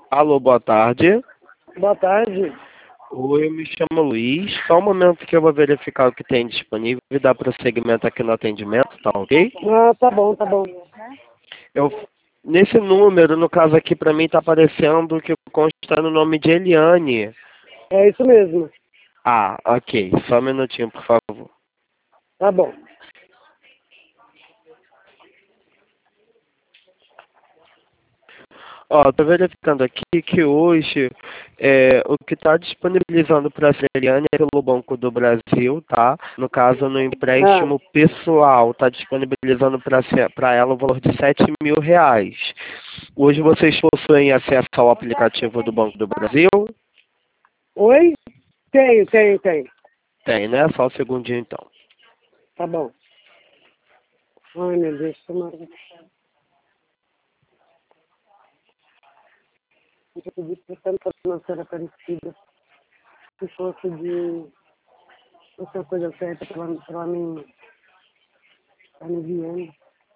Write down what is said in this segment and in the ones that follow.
Alô, boa tarde. Boa tarde. Oi, eu me chamo Luiz. Só um momento que eu vou verificar o que tem disponível e dar prosseguimento aqui no atendimento, tá ok? Ah, tá bom, tá bom. Eu, nesse número, no caso aqui pra mim tá aparecendo que consta no nome de Eliane. É isso mesmo. Ah, ok. Só um minutinho, por favor. Tá bom. Ó, tô verificando aqui que hoje o que está disponibilizando para a Eliane é pelo Banco do Brasil, tá? No caso, no Ah, empréstimo pessoal, está disponibilizando para ela o valor de R$ 7.000. Hoje vocês possuem acesso ao aplicativo do Banco do Brasil? oi? Tenho. Tem, né? Só um segundinho então. Tá bom. Ai, meu Deus, tomara. Eu pedi para tanta financeira parecida. Se fosse de... fosse a coisa certa pra mim, tá me enviando.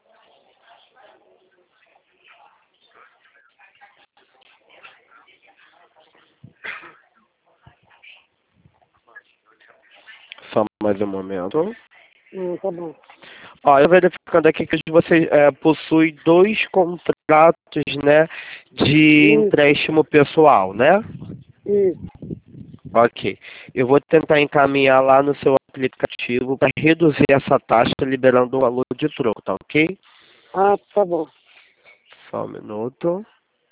Só mais um momento. Tá bom. Ó, eu verificando aqui que você possui dois contratos, né, de Isso, empréstimo pessoal, né? isso. Ok. Eu vou tentar encaminhar lá no seu aplicativo para reduzir essa taxa, liberando o valor de troco, tá ok? Ah, tá bom. Só um minuto.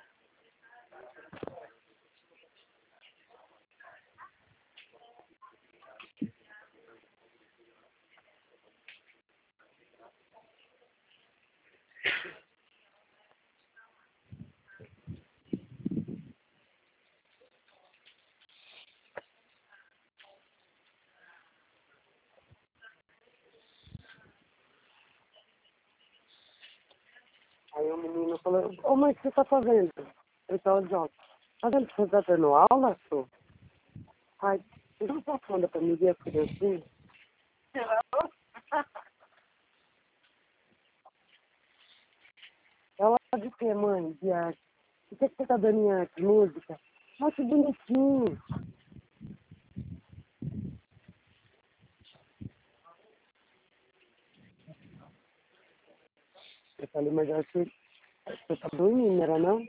Aí o menino falou, ô mãe, o que você tá fazendo? Eu tava de óculos. Tá vendo que você tá tendo aula, senhor? Ai, não tá falando pra mim ver a criancinha? Ela de quê, mãe? De arte. O que você tá dando em arte? Música? Ai, que bonitinho. Eu falei, mas eu acho que você tá dormindo, não era não?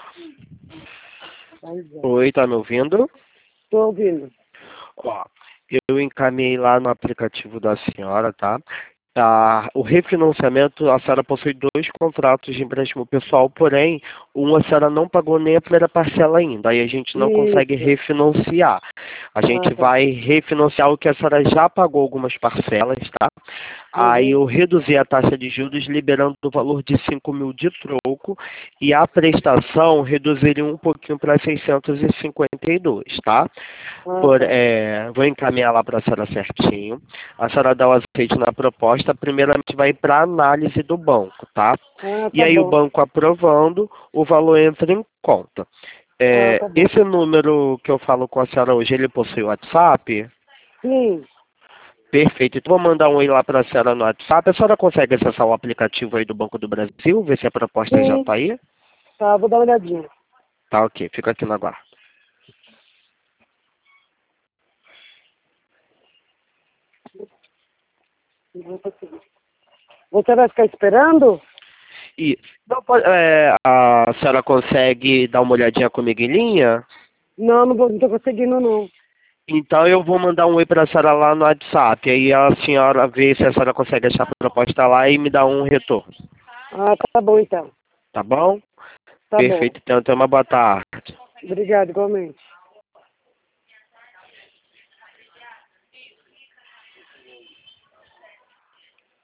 Mas é. Oi, tá me ouvindo? Tô ouvindo. Ó, eu encaminhei lá no aplicativo da senhora, tá? O refinanciamento, a senhora possui dois contratos de empréstimo pessoal, porém, a senhora não pagou nem a primeira parcela ainda, aí a gente não consegue Isso. refinanciar. A Ah, gente tá. vai refinanciar o que a senhora já pagou algumas parcelas, tá? Aí Uhum. eu reduzi a taxa de juros, liberando o valor de 5.000 de troco, e a prestação reduziria um pouquinho para 652, tá? Ah, tá. Vou encaminhar lá para a senhora certinho. A senhora dá o aceite na proposta. Primeiramente vai para análise do banco, tá? Ah, E tá aí o bom. banco aprovando, o valor entra em conta. Ah, tá bom. Esse número que eu falo com a senhora hoje, ele possui WhatsApp? Sim. Perfeito. Então vou mandar um oi lá para a senhora no WhatsApp. A senhora consegue acessar o aplicativo aí do Banco do Brasil, ver se a proposta já Sim. está aí? Tá, vou dar uma olhadinha. Tá, ok. Fica aqui no aguardo. Não vou conseguir. Você vai ficar esperando? E não a senhora consegue dar uma olhadinha comigo em linha? Não, não tô conseguindo, não. Então eu vou mandar um oi para a senhora lá no WhatsApp. Aí a senhora vê se a senhora consegue achar a proposta lá e me dá um retorno. Ah, tá bom, então. Tá bom? Tá bom. Perfeito. Então, tenha uma boa tarde. Obrigado, igualmente.